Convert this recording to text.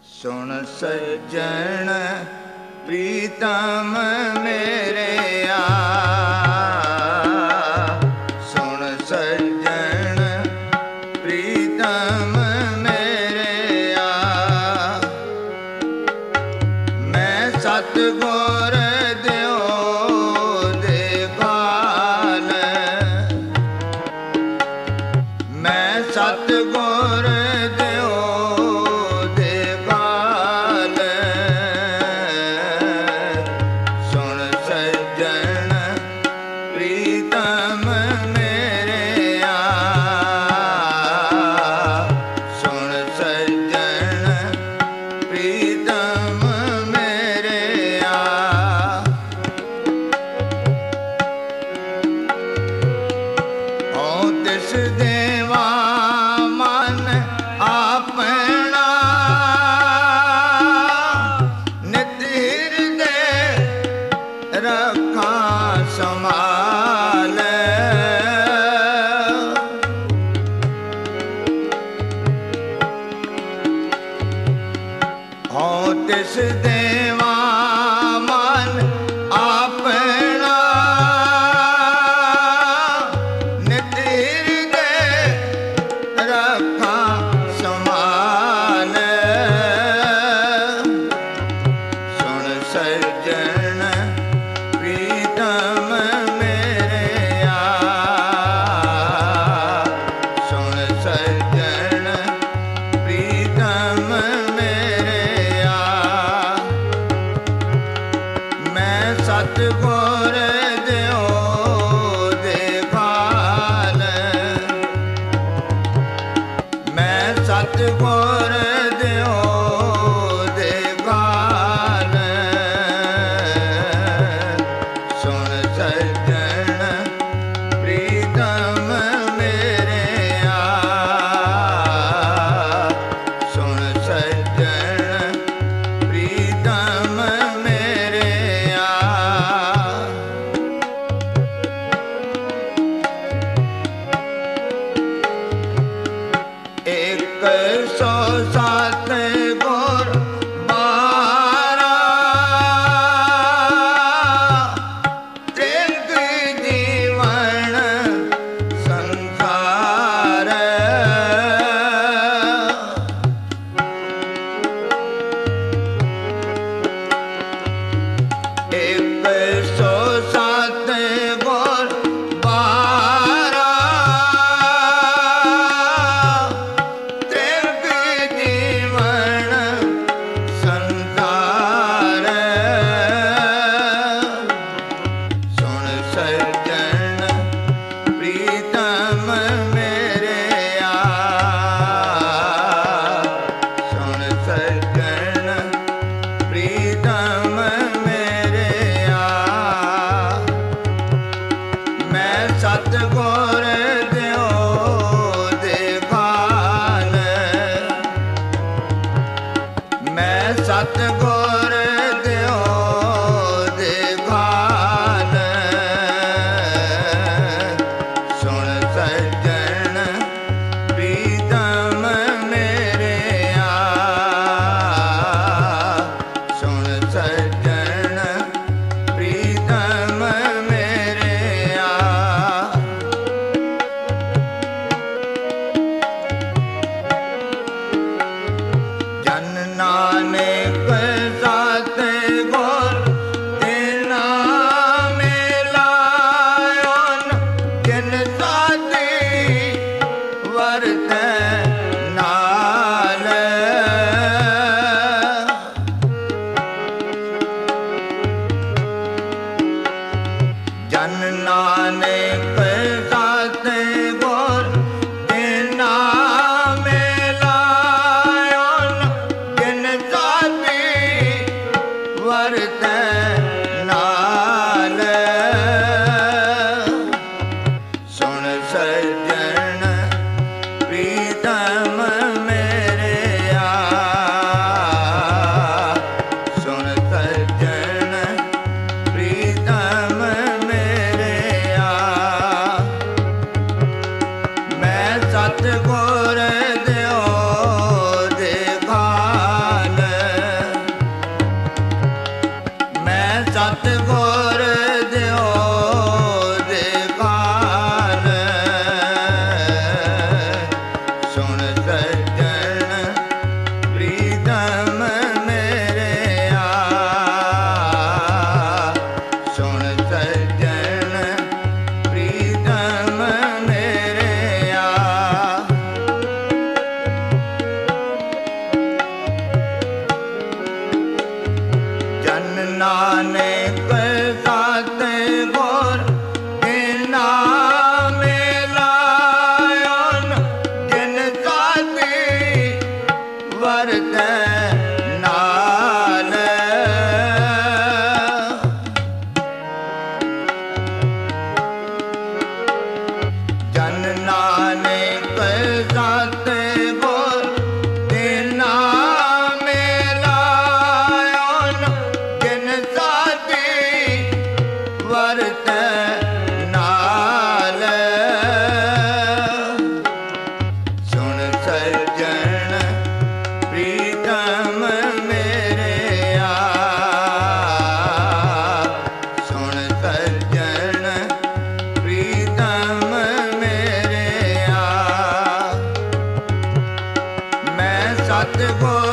ਸੁਣ ਸੱਜਣ ਪ੍ਰੀਤਮ ਮੇਰਿਆ, ਸੁਣ ਸੱਜਣ ਪ੍ਰੀਤਮ ਮੇਰਿਆ, ਮੈਂ ਸਤਿਗੁਰ ਦਿਓ ਦੇਖਾਲ, ਮੈਂ ਸਤਿਗੁਰ ਦਿਓ ਦੇਖਾਲ, ਸੁਣ ਸੱਜਣ ਪ੍ਰੀਤਮ ਮੇਰਿਆ, ਸੁਣ ਸੱਜਣ ਪ੍ਰੀਤਮ ਮੇਰਿਆ, ਹਉ ਤਿਸ ਦੇਵਾ ਮਨ ਆਪਣਾ, ਨਿਤ ਹਿਰਦੇ ਰੱਖਾਂ ਸੰਭਾਲ, ਹਉ ਤਿਸ ਦੇਵਾ ਮਨ ਆਪਣਾ, ਨਿਤ ਹਿਰਦੇ ਰੱਖਾਂ ਸੰਭਾਲ, ਸੁਣ ਸੱਜਣ ਪ੍ਰੀਤਮ ਮੇਰਿਆ, ਸੁਣ ਸੱਜਣ ਪ੍ਰੀਤਮ ਮੇਰਿਆ, ਮੈਂ ਸਤਿਗੁਰ ਦਿਓ ਦੇਖਾਲ, ਮੈਂ ਸਤਿਗੁਰ ਦਿਓ ਦੇਖਾਲ, ਸੁਣ ਸੱਜਣ ਪ੍ਰੀਤਮ ਮੇਰਿਆ, ਸੁਣ ਸੱਜਣ ਪ੍ਰੀਤਮ ਮੇਰਿਆ, ਇੱਕ ਸੌ ਸੱਤ ਗੁਰ ਬਾਰਾ, ਤ੍ਰਿਗ ਜੀਵਨ ਸੰਸਾਰ, ਇੱਕ ਸੌ ਸੱਤ ਗੁਰ ਬਾਰਾ, ਤ੍ਰਿਗ ਜੀਵਨ ਸੰਸਾਰ, ਸੁਣ ਸੱਜਣ ਪ੍ਰੀਤਮ ਮੇਰਿਆ, ਸੁਣ ਸੱਜਣ ਪ੍ਰੀਤਮ ਮੇਰਿਆ, ਮੈਂ ਸਤਿਗੁਰ ਦਿਓ ਦੇਖਾਲ, ਮੈਂ ਸਤਿਗੁਰ ਦਿਓ ਦੇਖਾਲ, ਸੁਣ ਸੱਜਣ ਪ੍ਰੀਤਮ ਮੇਰਿਆ, ਸੁਣ ਸੱਜਣ ਪ੍ਰੀਤਮ ਮੇਰਿਆ, ਜਨ ਨਾਨਕ ਵਰਤੈ ਨਾਲ ਜਨ ਨਾਨਕ ਸਾਤੇ ਬੋਲ ਤੇਨਾ ਮੇਲਾਇਓਨ ਜਿਨ ਸਾਥੀ ਵਰਤੈ ਨਾਲ ਸੁਣ ਸੱਜਣ ਪ੍ਰੀਤਮ ਮੇਰਿਆ ਸੁਣ ਸੱਜਣ ਪ੍ਰੀਤਮ ਮੇਰਿਆ ਮੈਂ ਸਤਿਗੁਰ